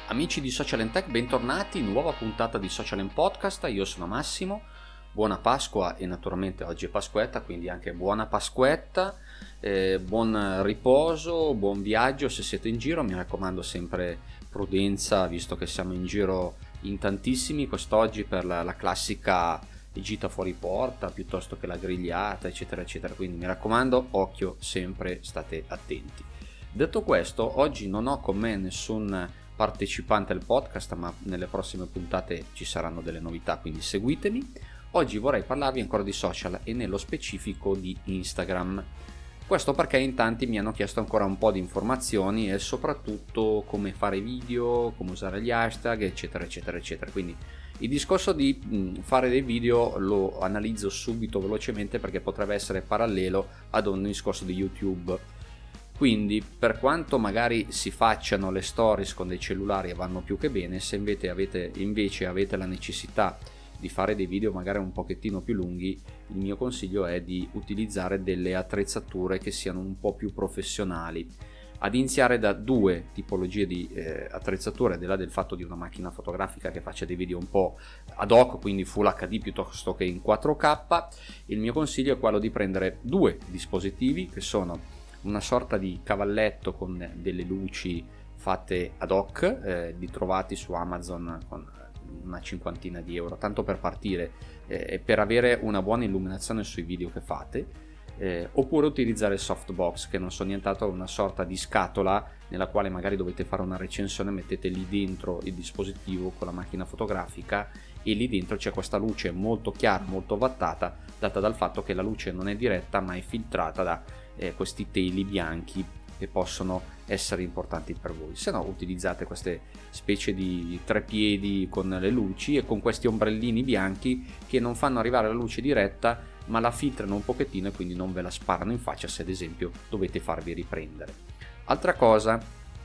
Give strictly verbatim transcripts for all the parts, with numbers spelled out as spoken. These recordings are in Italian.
Amici di Social and Tech, bentornati, nuova puntata di Social and Podcast, io sono Massimo, buona Pasqua e naturalmente oggi è Pasquetta, quindi anche buona Pasquetta, eh, buon riposo, buon viaggio se siete in giro, mi raccomando sempre prudenza visto che siamo in giro in tantissimi quest'oggi per la, la classica gita fuori porta piuttosto che la grigliata eccetera eccetera, quindi mi raccomando occhio sempre, state attenti. Detto questo, oggi non ho con me nessun partecipante al podcast, ma nelle prossime puntate ci saranno delle novità, quindi seguitemi. Oggi vorrei parlarvi ancora di social e nello specifico di Instagram. Questo perché in tanti mi hanno chiesto ancora un po' di informazioni e soprattutto come fare video, come usare gli hashtag eccetera eccetera eccetera. Quindi il discorso di fare dei video lo analizzo subito velocemente perché potrebbe essere parallelo ad un discorso di YouTube. Quindi per quanto magari si facciano le stories con dei cellulari e vanno più che bene, se invece avete, invece avete la necessità di fare dei video magari un pochettino più lunghi, il mio consiglio è di utilizzare delle attrezzature che siano un po' più professionali. Ad iniziare da due tipologie di eh, attrezzature, al di là del fatto di una macchina fotografica che faccia dei video un po' ad hoc, quindi Full acca di piuttosto che in quattro K, il mio consiglio è quello di prendere due dispositivi che sono una sorta di cavalletto con delle luci fatte ad hoc, eh, li trovati su Amazon con una cinquantina di euro, tanto per partire e eh, per avere una buona illuminazione sui video che fate, eh, oppure utilizzare il softbox, che non so nient'altro che una sorta di scatola nella quale magari dovete fare una recensione, mettete lì dentro il dispositivo con la macchina fotografica e lì dentro c'è questa luce molto chiara, molto wattata, data dal fatto che la luce non è diretta ma è filtrata da eh, questi teli bianchi che possono essere importanti per voi. Se no utilizzate queste specie di treppiedi con le luci e con questi ombrellini bianchi che non fanno arrivare la luce diretta ma la filtrano un pochettino e quindi non ve la sparano in faccia se ad esempio dovete farvi riprendere. Altra cosa,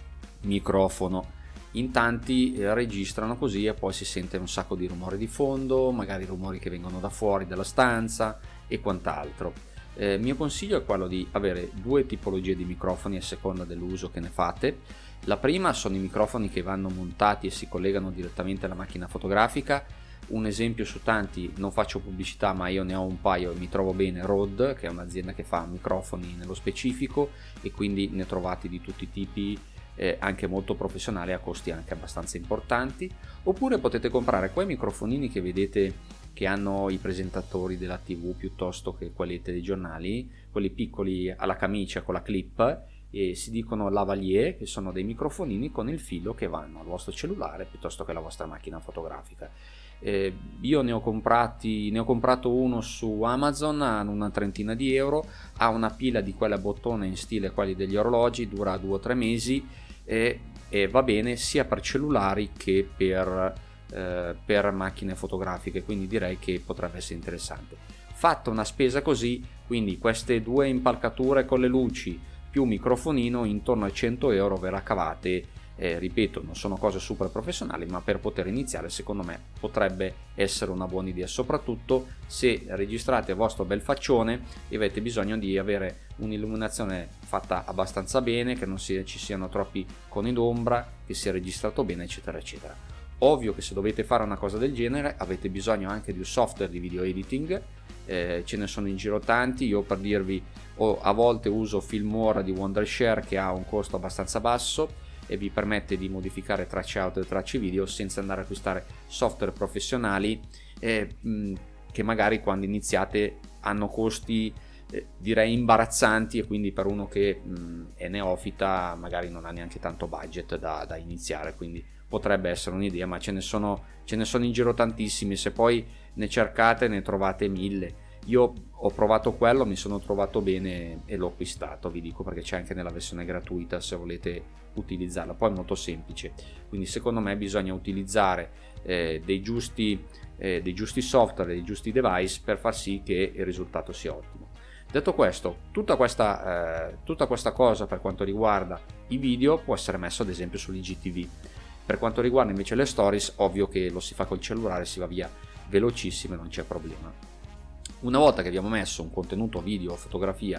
microfono. In tanti eh, registrano così e poi si sente un sacco di rumore di fondo, magari rumori che vengono da fuori dalla stanza e quant'altro. Eh, il mio consiglio è quello di avere due tipologie di microfoni a seconda dell'uso che ne fate. La prima sono i microfoni che vanno montati e si collegano direttamente alla macchina fotografica. Un esempio su tanti, non faccio pubblicità ma io ne ho un paio e mi trovo bene, Rode, che è un'azienda che fa microfoni nello specifico e quindi ne trovate di tutti i tipi, eh, anche molto professionali a costi anche abbastanza importanti. Oppure potete comprare quei microfonini che vedete che hanno i presentatori della tivù piuttosto che quelli dei telegiornali, quelli piccoli alla camicia con la clip, e si dicono lavalier, che sono dei microfonini con il filo che vanno al vostro cellulare piuttosto che alla vostra macchina fotografica. Eh, io ne ho comprati ne ho comprato uno su Amazon a una trentina di euro, ha una pila di quella a bottone in stile quelli degli orologi, dura due o tre mesi e, e va bene sia per cellulari che per eh, per macchine fotografiche, quindi direi che potrebbe essere interessante. Fatta una spesa così, quindi queste due impalcature con le luci più microfonino, intorno ai cento euro ve la cavate. Eh, ripeto, non sono cose super professionali, ma per poter iniziare secondo me potrebbe essere una buona idea, soprattutto se registrate il vostro bel faccione e avete bisogno di avere un'illuminazione fatta abbastanza bene, che non si, ci siano troppi coni d'ombra, che sia registrato bene eccetera eccetera. Ovvio che se dovete fare una cosa del genere avete bisogno anche di un software di video editing, eh, ce ne sono in giro tanti. Io per dirvi oh, a volte uso Filmora di Wondershare che ha un costo abbastanza basso e vi permette di modificare tracce audio e tracce video senza andare a acquistare software professionali eh, mh, che magari quando iniziate hanno costi eh, direi imbarazzanti, e quindi per uno che mh, è neofita magari non ha neanche tanto budget da, da iniziare, quindi potrebbe essere un'idea, ma ce ne sono ce ne sono in giro tantissimi. Se poi ne cercate ne trovate mille. Io ho provato quello, mi sono trovato bene e l'ho acquistato, vi dico, perché c'è anche nella versione gratuita se volete utilizzarla, poi è molto semplice. Quindi secondo me bisogna utilizzare eh, dei giusti eh, dei giusti software, dei giusti device per far sì che il risultato sia ottimo. Detto questo, tutta questa eh, tutta questa cosa per quanto riguarda i video può essere messo ad esempio sull'I G T V. Per quanto riguarda invece le stories, ovvio che lo si fa col cellulare, si va via velocissimo e non c'è problema. Una volta che abbiamo messo un contenuto video o fotografia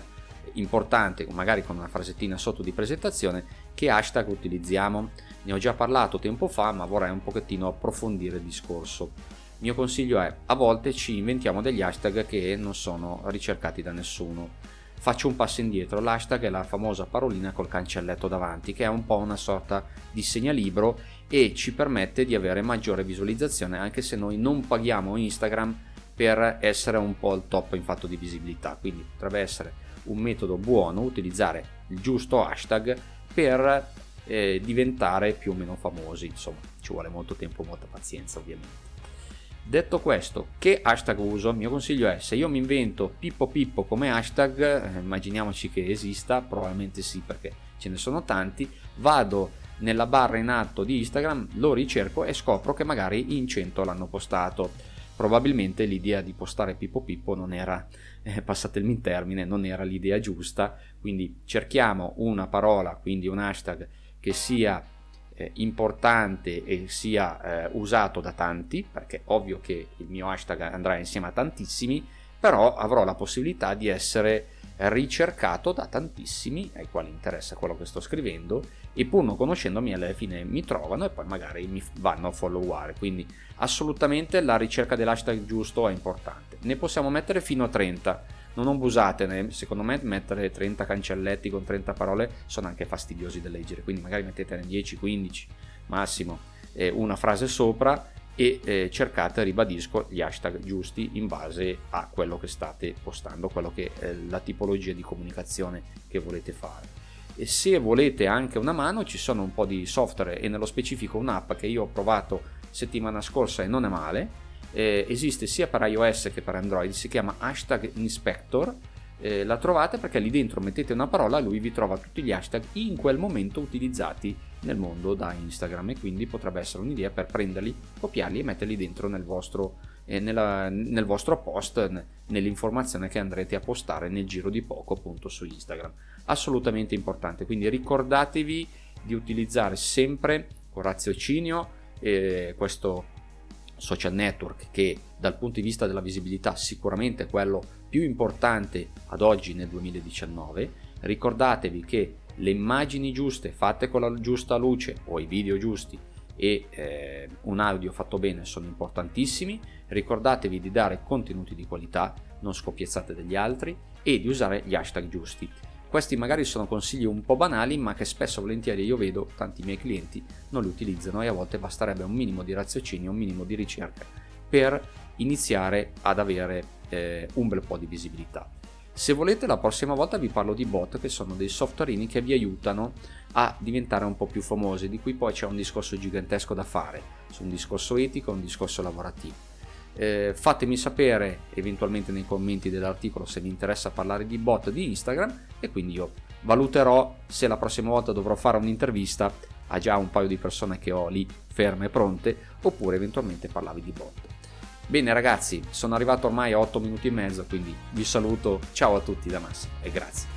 importante, magari con una frasettina sotto di presentazione, che hashtag utilizziamo. Ne ho già parlato tempo fa, ma vorrei un pochettino approfondire il discorso. Il mio consiglio è: a volte ci inventiamo degli hashtag che non sono ricercati da nessuno. Faccio un passo indietro: l'hashtag è la famosa parolina col cancelletto davanti, che è un po' una sorta di segnalibro e ci permette di avere maggiore visualizzazione, anche se noi non paghiamo Instagram per essere un po' il top in fatto di visibilità. Quindi potrebbe essere un metodo buono utilizzare il giusto hashtag per eh, diventare più o meno famosi. Insomma, ci vuole molto tempo, molta pazienza ovviamente. Detto questo, che hashtag uso? Il mio consiglio è: se io mi invento Pippo Pippo come hashtag, eh, immaginiamoci che esista, probabilmente sì perché ce ne sono tanti, vado nella barra in alto di Instagram, lo ricerco e scopro che magari in cento l'hanno postato. Probabilmente l'idea di postare Pippo Pippo non era, eh, passatemi il termine, non era l'idea giusta, quindi cerchiamo una parola, quindi un hashtag che sia Eh, importante e sia eh, usato da tanti, perché ovvio che il mio hashtag andrà insieme a tantissimi, però avrò la possibilità di essere ricercato da tantissimi ai quali interessa quello che sto scrivendo, e pur non conoscendomi alla fine mi trovano e poi magari mi vanno a followare. Quindi assolutamente la ricerca dell'hashtag giusto è importante. Ne possiamo mettere fino a trenta. Non abusatene, secondo me mettere trenta cancelletti con trenta parole sono anche fastidiosi da leggere, quindi magari mettetene dieci quindici massimo, eh, una frase sopra, e eh, cercate, ribadisco, gli hashtag giusti in base a quello che state postando, quello che è la tipologia di comunicazione che volete fare. E se volete anche una mano, ci sono un po' di software, e nello specifico un'app che io ho provato settimana scorsa e non è male. Eh, esiste sia per iOS che per Android, si chiama Hashtag Inspector. Eh, la trovate perché lì dentro mettete una parola, lui vi trova tutti gli hashtag in quel momento utilizzati nel mondo da Instagram, e quindi potrebbe essere un'idea per prenderli, copiarli e metterli dentro nel vostro, eh, nella, nel vostro post, nell'informazione che andrete a postare nel giro di poco appunto su Instagram. Assolutamente importante, quindi ricordatevi di utilizzare sempre con raziocinio eh, questo social network, che dal punto di vista della visibilità sicuramente è quello più importante ad oggi nel duemiladiciannove. Ricordatevi che le immagini giuste fatte con la giusta luce o i video giusti e eh, un audio fatto bene sono importantissimi. Ricordatevi di dare contenuti di qualità, non scopiazzate degli altri, e di usare gli hashtag giusti. Questi magari sono consigli un po' banali, ma che spesso e volentieri io vedo tanti miei clienti non li utilizzano, e a volte basterebbe un minimo di raziocinio, un minimo di ricerca per iniziare ad avere eh, un bel po' di visibilità. Se volete, la prossima volta vi parlo di bot, che sono dei softwareini che vi aiutano a diventare un po' più famosi, di cui poi c'è un discorso gigantesco da fare, su un discorso etico, un discorso lavorativo. Eh, fatemi sapere eventualmente nei commenti dell'articolo se vi interessa parlare di bot di Instagram, e quindi io valuterò se la prossima volta dovrò fare un'intervista a già un paio di persone che ho lì ferme e pronte, oppure eventualmente parlavi di bot. Bene ragazzi, sono arrivato ormai a otto minuti e mezzo, quindi vi saluto, ciao a tutti da Massimo e grazie.